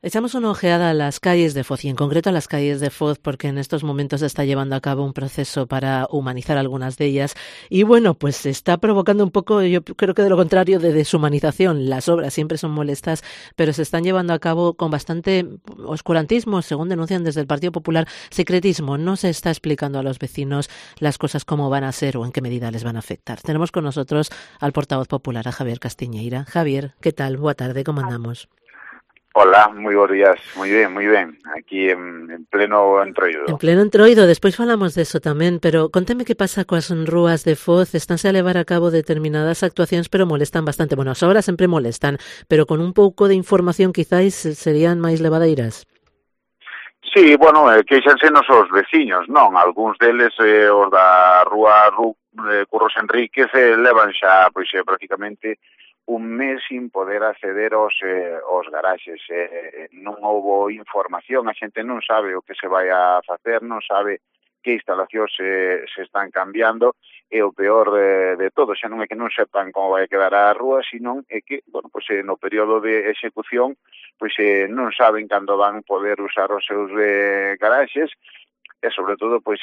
Echamos una ojeada a las calles de Foz y en concreto a las calles de Foz porque en estos momentos se está llevando a cabo un proceso para humanizar algunas de ellas y bueno, pues se está provocando un poco, yo creo que de lo contrario, de deshumanización. Las obras siempre son molestas, pero se están llevando a cabo con bastante oscurantismo, según denuncian desde el Partido Popular, secretismo. No se está explicando a los vecinos las cosas cómo van a ser o en qué medida les van a afectar. Tenemos con nosotros al portavoz popular, a Javier Castiñeira. Javier, ¿qué tal? Boa tarde, ¿cómo andamos? Hola, moi bons días, moi ben, aquí en pleno En Entroido. pleno entroido, despois falamos deso tamén, pero conteme que pasa coas rúas de Foz, estánse a levar a cabo determinadas actuacións, pero molestan bastante. Bueno, as obras sempre molestan, pero con un pouco de información quizais serían máis levadeiras. Sí, bueno, queixanse nos os veciños, non? Algúns deles, os da Curros Enríquez, levan xa, pois, prácticamente un mes sin poder acceder aos garaxes. Non houbo información, a xente non sabe o que se vai a facer, non sabe que instalacións se están cambiando, e o peor de todo, xa non é que non sepan como vai quedar a rúa, sino é que, bueno, pois no período de execución, pois non saben cando van poder usar os seus garaxes, e sobre todo pois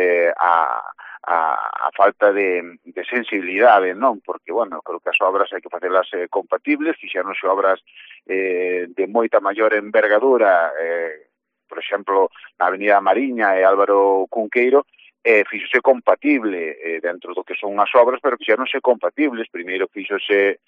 a falta de sensibilidade, non? Porque, bueno, creo que as obras hai que facelas compatibles, fixéronse obras de moita maior envergadura, por exemplo, na Avenida Mariña e Álvaro Cunqueiro, fíxose compatible dentro do que son as obras, pero fixéronse compatibles. Primeiro fíxose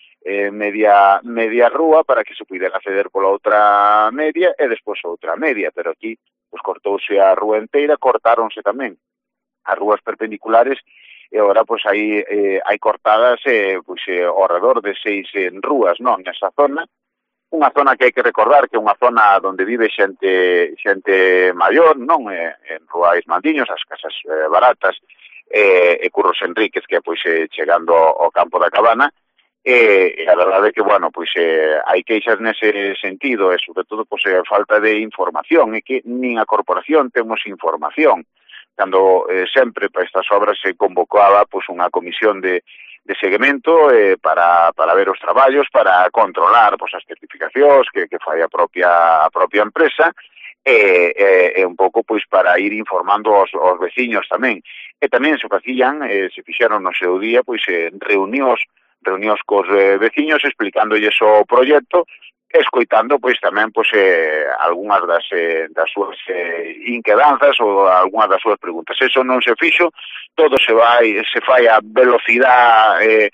media rúa para que se pudera acceder pola outra media e despois outra media, pero aquí pues cortouse a rúa inteira, cortáronse tamén as rúas perpendiculares e agora pois hai cortadas ao redor de 6 rúas, non, nesa zona. Unha zona que hai que recordar que é unha zona onde vive xente maior, non? En Rúa Ismandiños, as casas baratas, e Curros Enríquez, que pois chegando ao campo da Cabana, e a verdade é que, bueno, pois hai queixas nese sentido, e sobre todo pois falta de información, é que nin a corporación temos información. Cando sempre para estas obras se convocaba pois unha comisión de seguimento para ver os traballos, para controlar pois as certificacións que fai a propia empresa e un pouco pois para ir informando aos veciños tamén. E tamén se facían, se fixeron no seu día, pois reunións cos veciños explicándolles o proxecto, escoitando pois tamén pois algunhas das súas inquedanzas ou algunhas das súas preguntas. Eso non se fixo, todo se fai a velocidade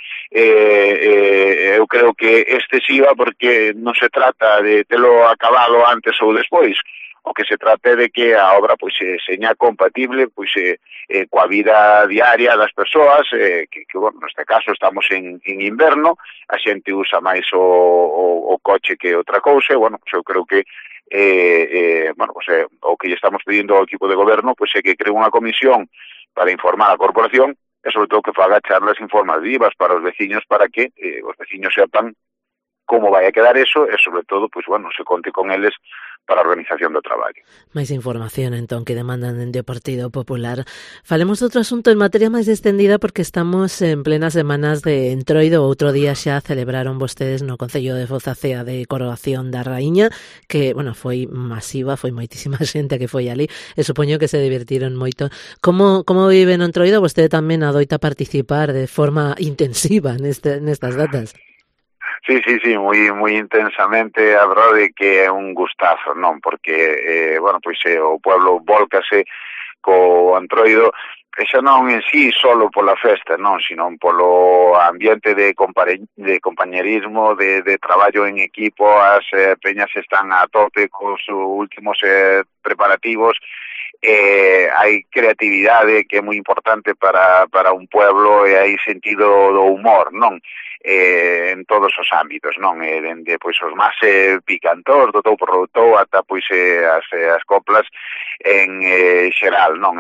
eu creo que excesiva, porque non se trata de telo acabado antes ou despois. O que se trata é de que a obra pois seña compatible pois coa vida diaria das persoas, que bueno, neste caso estamos en inverno, a xente usa máis o coche que outra cousa, e bueno, pois eu creo que bueno, pois o que lle estamos pedindo ao equipo de goberno pois é que cree unha comisión para informar a corporación e sobre todo que faga charlas informativas para os veciños, para que os veciños sepan como vai a quedar eso e sobre todo, pois bueno, se conte con eles para a organización do traballo. Máis información, entón, que demandan dende o Partido Popular. Falemos de outro asunto en materia máis extendida, porque estamos en plenas semanas de Entroido. Outro día xa celebraron vostedes no Concello de Foz a cea de coroación da Raíña, que, bueno, foi masiva, foi moitísima xente que foi ali, e supoño que se divertiron moito. Como vive no Entroido? Vostede tamén adoita participar de forma intensiva nestas datas. Sí, moi intensamente, a verdade que é un gustazo, non? Porque, bueno, pois o pueblo volcase co Entroido, e xa non en sí solo pola festa, non, sino polo ambiente de compañerismo, de traballo en equipo. As peñas están a tope cos últimos preparativos, hai creatividade que é moi importante para un pueblo, e hai sentido do humor, non? En todos os ámbitos, non? Dende pois os máis picantos do tou por tou ata pois as coplas en xeral, non?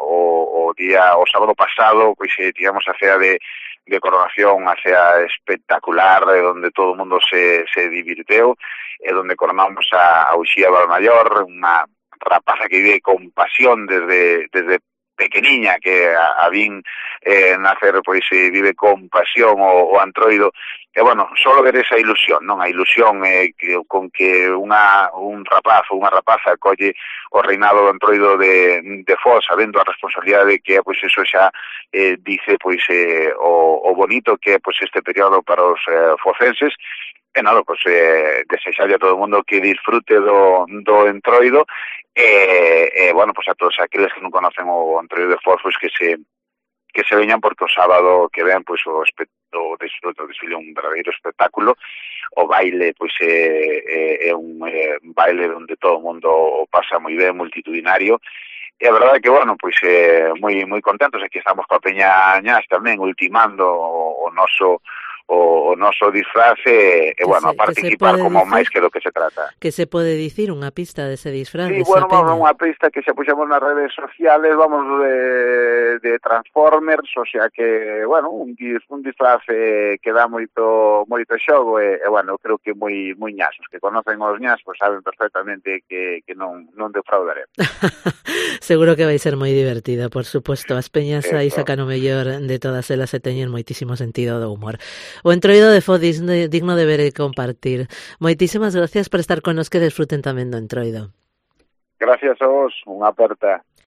O sábado pasado pois tivemos a cea de coronación, a cea espectacular, onde todo o mundo se divirteu, e onde coronamos a Uxía Valmayor, unha rapaza que vive con pasión desde pequeniña que a vin nacer, pois vive con pasión o Antroido. E, bueno, solo ver esa ilusión, non? A ilusión con que un rapaz ou unha rapaza colle o reinado do Antroido de Foz, sabendo a responsabilidade que é, pois, eso xa dice, pois, o bonito que é, pois, este período para os focenses. E nada, pois, desexarlle a todo o mundo que disfrute do Entroido bueno, pois a todos aqueles que non conocen o Entroido de Foz, pois que se veñan, porque o sábado que ven, pois o desfile é un verdadeiro espectáculo. O baile, pois é un baile onde todo o mundo o pasa moi ben, multitudinario. E a verdade é que, bueno, pois moi contentos. Aquí estamos coa Peña Ñas tamén ultimando o noso disfraz bueno, a participar como máis que do que se trata. Que se pode dicir unha pista dese disfraz? Sí, bueno, vamos, unha pista que xa puxemos nas redes sociales, vamos, de Transformers, o sea que, bueno, un disfraz que dá moito xogo bueno, creo que moi ñasos, que conocen os ñas, pois saben perfectamente que non defraudaré. Seguro que vai ser moi divertida, por suposto. As peñas aí sacan o mellor de todas elas e teñen moitísimo sentido do humor. O Entroido de Foz digno de ver e compartir. Moitísimas gracias por estar con nos, que desfruten tamén do Entroido. Gracias a vos, unha aperta.